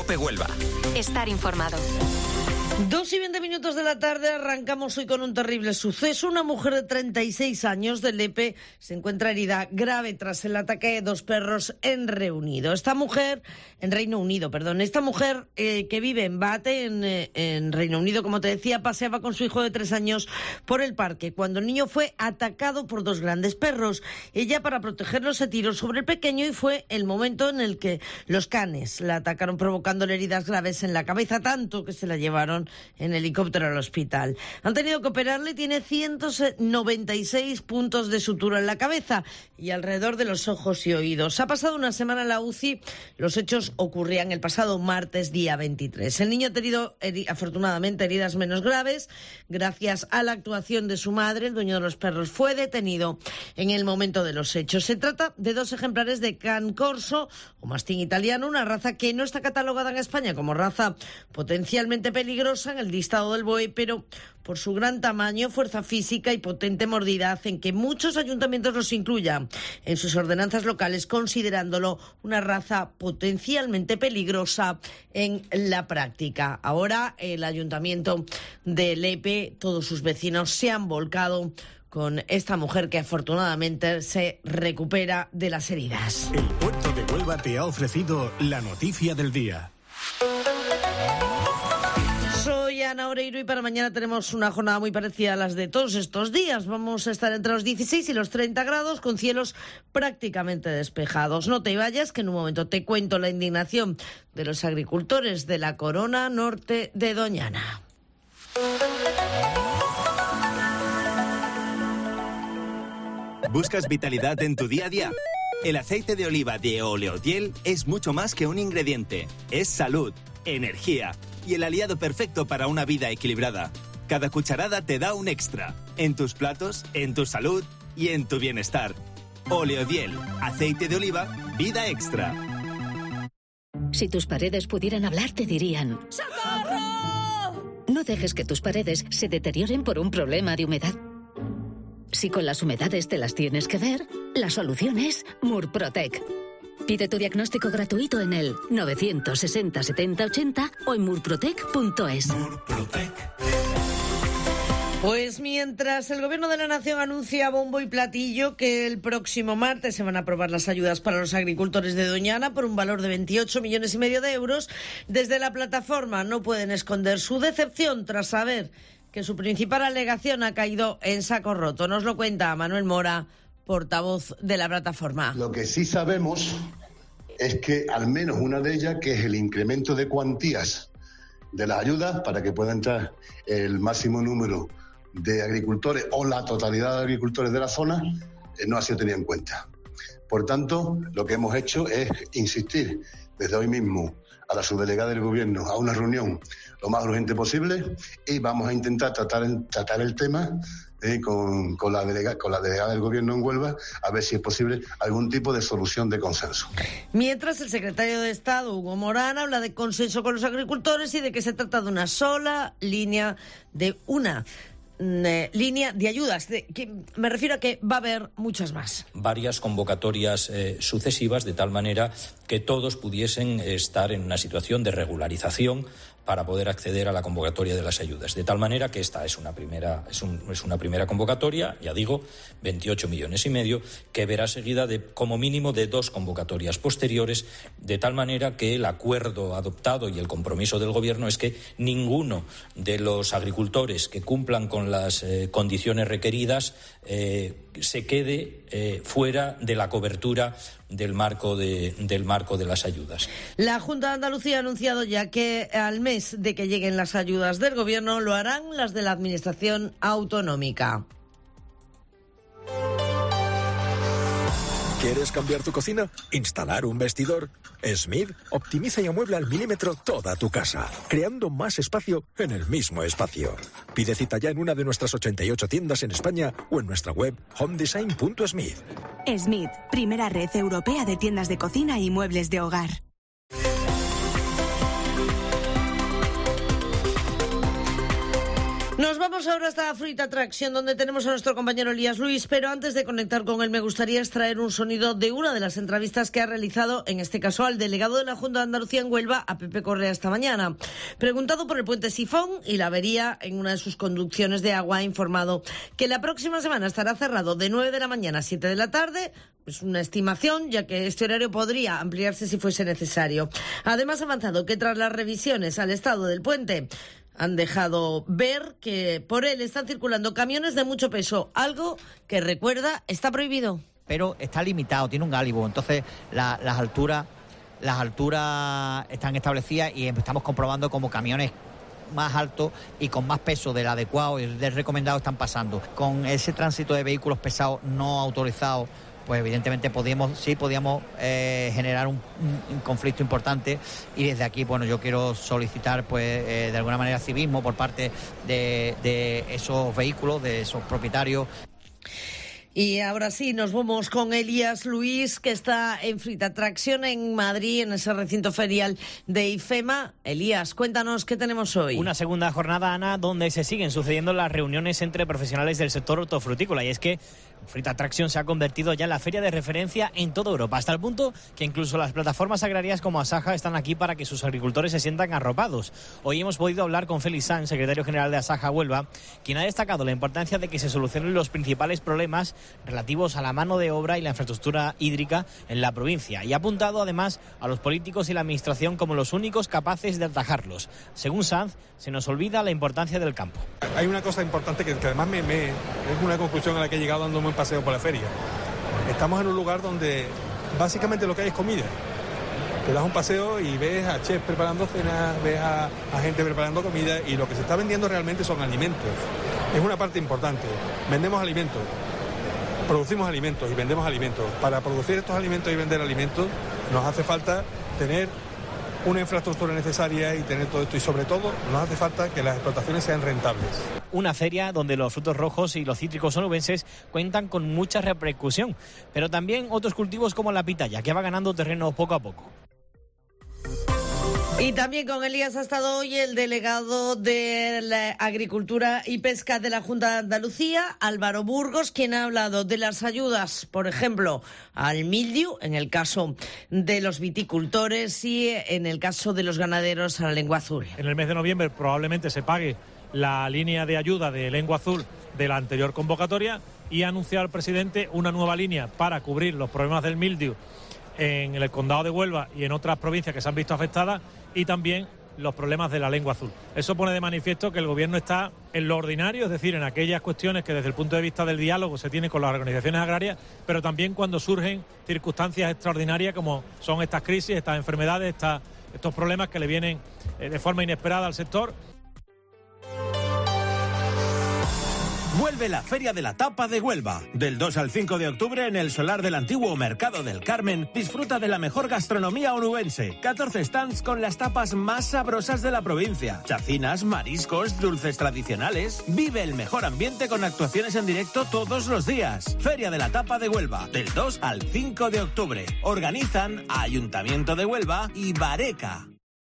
Cope Huelva. Estar informado. 2:20 de la tarde, arrancamos hoy con un terrible suceso. Una mujer de 36 años de Lepe se encuentra herida grave tras el ataque de dos perros en Reino Unido. Esta mujer que vive en Bate, en Reino Unido, como te decía, paseaba con su hijo de 3 años por el parque cuando el niño fue atacado por dos grandes perros. Ella, para protegerlo, se tiró sobre el pequeño y fue el momento en el que los canes la atacaron, provocándole heridas graves en la cabeza, tanto que se la llevaron en helicóptero al hospital. Han tenido que operarle, tiene 196 puntos de sutura en la cabeza y alrededor de los ojos y oídos. Ha pasado una semana en la UCI. Los hechos ocurrían el pasado martes, día 23. El niño ha tenido, afortunadamente, heridas menos graves. Gracias a la actuación de su madre, el dueño de los perros fue detenido en el momento de los hechos. Se trata de 2 ejemplares de Can Corso, o mastín italiano, una raza que no está catalogada en España como raza potencialmente peligrosa en el listado del BOE, pero por su gran tamaño, fuerza física y potente mordida hacen que muchos ayuntamientos los incluyan en sus ordenanzas locales, considerándolo una raza potencialmente peligrosa en la práctica. Ahora el ayuntamiento de Lepe, todos sus vecinos se han volcado con esta mujer que afortunadamente se recupera de las heridas. El Puerto de Huelva te ha ofrecido la noticia del día. Soy Ana Oreiro y para mañana tenemos una jornada muy parecida a las de todos estos días. Vamos a estar entre los 16 y los 30 grados con cielos prácticamente despejados. No te vayas, que en un momento te cuento la indignación de los agricultores de la Corona Norte de Doñana. ¿Buscas vitalidad en tu día a día? El aceite de oliva de Oleodiel es mucho más que un ingrediente. Es salud, energía y el aliado perfecto para una vida equilibrada. Cada cucharada te da un extra. En tus platos, en tu salud y en tu bienestar. Oleodiel, aceite de oliva, vida extra. Si tus paredes pudieran hablar, te dirían: ¡socorro! No dejes que tus paredes se deterioren por un problema de humedad. Si con las humedades te las tienes que ver, la solución es Murprotec. Pide tu diagnóstico gratuito en el 960 70 80 o en murprotec.es. Murprotec. Pues mientras el Gobierno de la Nación anuncia a bombo y platillo que el próximo martes se van a aprobar las ayudas para los agricultores de Doñana por un valor de 28,5 millones de euros, desde la plataforma no pueden esconder su decepción tras saber que su principal alegación ha caído en saco roto. Nos lo cuenta Manuel Mora, portavoz de la plataforma. Lo que sí sabemos es que al menos una de ellas, que es el incremento de cuantías de las ayudas para que pueda entrar el máximo número de agricultores o la totalidad de agricultores de la zona, no ha sido tenida en cuenta. Por tanto, lo que hemos hecho es insistir desde hoy mismo a la subdelegada del Gobierno a una reunión lo más urgente posible y vamos a intentar tratar el tema con la delegada del Gobierno en Huelva, a ver si es posible algún tipo de solución de consenso. Mientras, el secretario de Estado, Hugo Morán, habla de consenso con los agricultores y de que se trata de una sola línea de ayudas, que me refiero a que va a haber muchas más. Varias convocatorias sucesivas, de tal manera que todos pudiesen estar en una situación de regularización para poder acceder a la convocatoria de las ayudas. De tal manera que esta es una primera convocatoria, ya digo, 28,5 millones, que verá seguida de como mínimo de 2 convocatorias posteriores, de tal manera que el acuerdo adoptado y el compromiso del Gobierno es que ninguno de los agricultores que cumplan con las condiciones requeridas se quede fuera de la cobertura del marco de las ayudas. La Junta de Andalucía ha anunciado ya que al mes de que lleguen las ayudas del Gobierno lo harán las de la Administración Autonómica. ¿Quieres cambiar tu cocina? ¿Instalar un vestidor? Smith optimiza y amuebla al milímetro toda tu casa, creando más espacio en el mismo espacio. Pide cita ya en una de nuestras 88 tiendas en España o en nuestra web homedesign.smith. Smith, primera red europea de tiendas de cocina y muebles de hogar. Nos vamos ahora hasta Fruit Attraction, donde tenemos a nuestro compañero Elías Luis, pero antes de conectar con él me gustaría extraer un sonido de una de las entrevistas que ha realizado, en este caso al delegado de la Junta de Andalucía en Huelva, a Pepe Correa, esta mañana. Preguntado por el puente Sifón y la avería en una de sus conducciones de agua, ha informado que la próxima semana estará cerrado de 9 de la mañana a 7 de la tarde. Es una estimación, ya que este horario podría ampliarse si fuese necesario. Además, ha avanzado que tras las revisiones al estado del puente, han dejado ver que por él están circulando camiones de mucho peso, algo que, recuerda, está prohibido. Pero está limitado, tiene un gálibo, entonces las alturas están establecidas y estamos comprobando como camiones más altos y con más peso del adecuado y del recomendado están pasando. Con ese tránsito de vehículos pesados no autorizados, pues evidentemente podíamos generar un conflicto importante, y desde aquí, bueno, yo quiero solicitar de alguna manera civismo por parte de esos vehículos, de esos propietarios. Y ahora sí, nos vamos con Elías Luis, que está en Fruit Attraction en Madrid, en ese recinto ferial de IFEMA. Elías, cuéntanos qué tenemos hoy. Una segunda jornada, Ana, donde se siguen sucediendo las reuniones entre profesionales del sector hortofrutícola, y es que Fruit Attraction se ha convertido ya en la feria de referencia en toda Europa, hasta el punto que incluso las plataformas agrarias como Asaja están aquí para que sus agricultores se sientan arropados. Hoy hemos podido hablar con Félix Sanz, secretario general de Asaja Huelva, quien ha destacado la importancia de que se solucionen los principales problemas relativos a la mano de obra y la infraestructura hídrica en la provincia, y ha apuntado además a los políticos y la administración como los únicos capaces de atajarlos. Según Sanz, se nos olvida la importancia del campo. Hay una cosa importante que además es una conclusión a la que he llegado dando un paseo por la feria. Estamos en un lugar donde básicamente lo que hay es comida. Te das un paseo y ves a chefs preparando cenas, ves a gente preparando comida, y lo que se está vendiendo realmente son alimentos. Es una parte importante. Vendemos alimentos, producimos alimentos y vendemos alimentos. Para producir estos alimentos y vender alimentos nos hace falta tener una infraestructura necesaria y tener todo esto, y sobre todo nos hace falta que las explotaciones sean rentables. Una feria donde los frutos rojos y los cítricos onubenses cuentan con mucha repercusión, pero también otros cultivos como la pitaya, que va ganando terreno poco a poco. Y también con Elías ha estado hoy el delegado de la Agricultura y Pesca de la Junta de Andalucía, Álvaro Burgos, quien ha hablado de las ayudas, por ejemplo, al mildiu, en el caso de los viticultores, y en el caso de los ganaderos a la lengua azul. En el mes de noviembre probablemente se pague la línea de ayuda de lengua azul de la anterior convocatoria, y ha anunciado el presidente una nueva línea para cubrir los problemas del mildiu en el condado de Huelva y en otras provincias que se han visto afectadas, y también los problemas de la lengua azul. Eso pone de manifiesto que el gobierno está en lo ordinario, es decir, en aquellas cuestiones que desde el punto de vista del diálogo se tiene con las organizaciones agrarias, pero también cuando surgen circunstancias extraordinarias como son estas crisis, estas enfermedades, estos problemas que le vienen de forma inesperada al sector. Vuelve la Feria de la Tapa de Huelva. Del 2 al 5 de octubre en el solar del antiguo Mercado del Carmen, disfruta de la mejor gastronomía onubense. 14 stands con las tapas más sabrosas de la provincia. Chacinas, mariscos, dulces tradicionales. Vive el mejor ambiente con actuaciones en directo todos los días. Feria de la Tapa de Huelva. Del 2 al 5 de octubre. Organizan Ayuntamiento de Huelva y Bareca.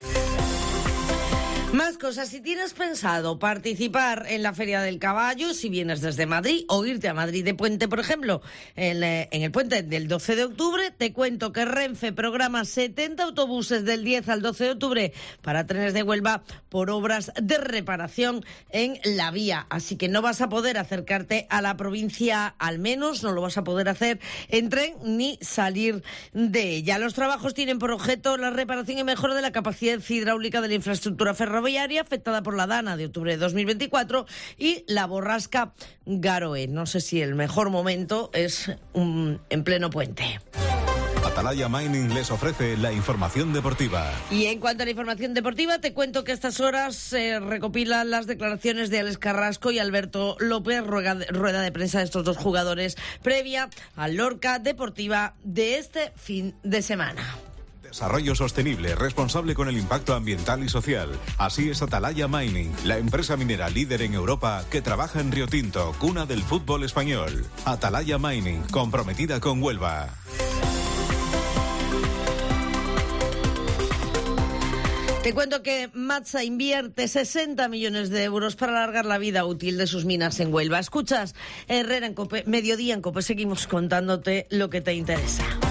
Más cosas. Si tienes pensado participar en la Feria del Caballo, si vienes desde Madrid, o irte a Madrid de puente, por ejemplo, en el puente del 12 de octubre, te cuento que Renfe programa 70 autobuses del 10 al 12 de octubre para trenes de Huelva por obras de reparación en la vía. Así que no vas a poder acercarte a la provincia, al menos no lo vas a poder hacer en tren ni salir de ella. Los trabajos tienen por objeto la reparación y mejora de la capacidad hidráulica de la infraestructura ferroviaria afectada por la dana de octubre de 2024 y la borrasca Garoe. No sé si el mejor momento es en pleno puente. Atalaya Mining les ofrece la información deportiva. Y en cuanto a la información deportiva, te cuento que a estas horas se recopilan las declaraciones de Alex Carrasco y Alberto López, rueda de prensa de estos dos jugadores previa al Lorca Deportiva de este fin de semana. Desarrollo sostenible, responsable con el impacto ambiental y social. Así es Atalaya Mining, la empresa minera líder en Europa que trabaja en Río Tinto, cuna del fútbol español. Atalaya Mining, comprometida con Huelva. Te cuento que Matsa invierte 60 millones de euros para alargar la vida útil de sus minas en Huelva. Escuchas Herrera en COPE, Mediodía en COPE. Seguimos contándote lo que te interesa.